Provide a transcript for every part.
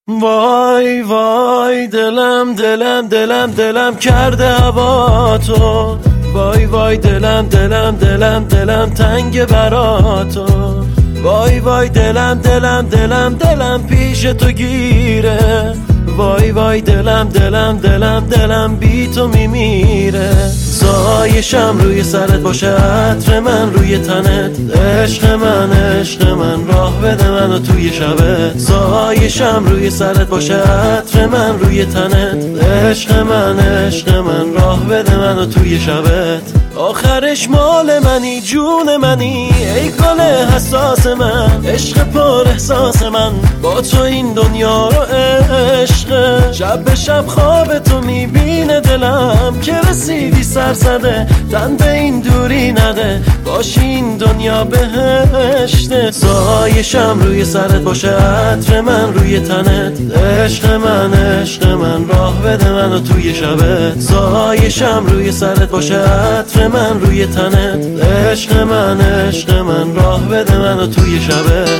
وای وای دلم دلم دلم دلم کرده هوا تو، وای وای دلم دلم دلم دلم تنگ برا تو، وای وای دلم دلم دلم دلم پیش تو گیره، وای وای دلم دلم دلم دلم بی تو میمیره. زایشم روی سرت باشه عطر من روی تنت، عشق من عشق من راه بده منو توی شبت. زایشم روی سرت باشه عطر من روی تنت، عشق من عشق من راه بده منو توی شبت. آخرش مال منی جون منی ای گل حساس من، عشق پر احساس من با تو این دنیا رو عشق. شب به شب خواب تو میبینه دلم که رسیدی سرزده، تن به این دوری نده باشی این دنیا بهشته. زایشم روی سرت باشه عطر من روی تنت، عشق من عشق من راه بده منو توی شبت. زایشم روی سرت باشه عطر من روی تنت، عشق من عشق من راه بده منو توی شبت.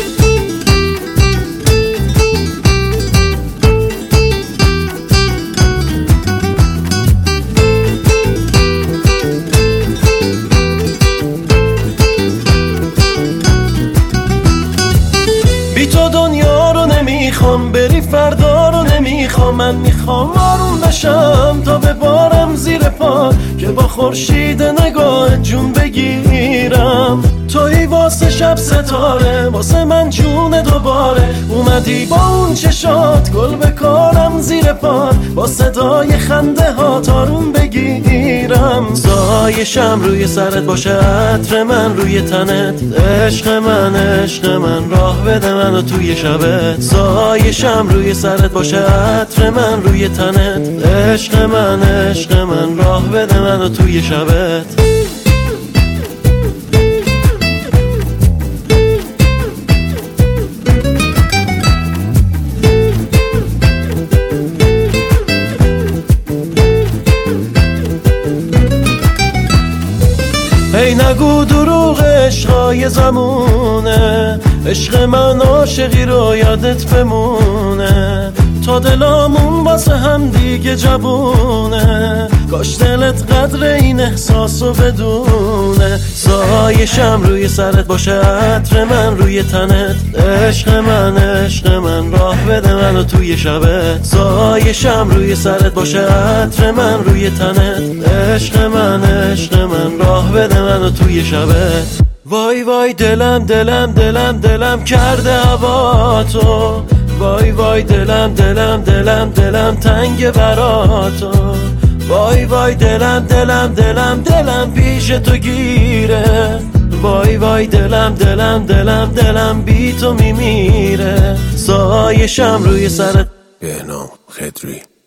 بی تو دنیا رو نمیخوام، بری فردا رو نمیخوام، من میخوام آروم بشم تا ببارم زیر پا، که با خورشید نگاه جون بگیرم. توی واسه شب ستاره واسه من جون دوباره، اومدی با اون چشات گل بکارم زیر پات، با صدای خنده ها تارون بگیرم. زایشم روی سرت باشه عطر من روی تنت، عشق من عشق من راه بده منو توی شبت. زایشم روی سرت باشه عطر من روی تنت، عشق من عشق من راه بده منو توی شبت. ای نگو دروغ عشقای زمونه، عشق من عاشقی رو یادت بمونه، تا دلامون واسه هم دیگه جوونه، کاش دلت قدر این احساسو بدونه. زایشم روی سرت باشه عطر من روی تنت، عشق من عشق من راه بده منو توی شبت. زایشم روی سرت باشه عطر من روی تنت، عشق من عشق من راه بده منو توی شبت. وای وای دلم دلم دلم دلم کرده هوا تو، وای وای دلم دلم دلم دلم تنگ برا تو، وای وای دلم دلم دلم دلم پیش تو گیره، وای وای دلم دلم دلم دلم بی تو میمیره. زایشم روی سرت. بهنام خدری.